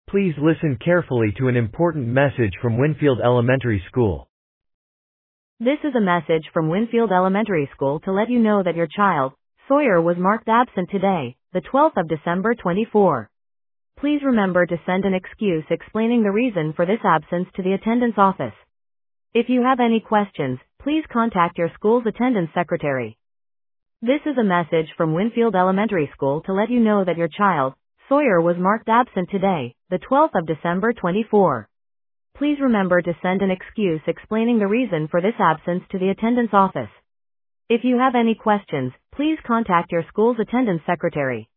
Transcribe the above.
Please listen carefully to an important message from Winfield Elementary School. This is a message from Winfield Elementary School to let you know that your child, Sawyer, was marked absent today, the 12th of December 24. Please remember to send an excuse explaining the reason for this absence to the attendance office. If you have any questions, please contact your school's attendance secretary. This is a message from Winfield Elementary School to let you know that your child, Sawyer, was marked absent today, the 12th of December 24. Please remember to send an excuse explaining the reason for this absence to the attendance office. If you have any questions, please contact your school's attendance secretary.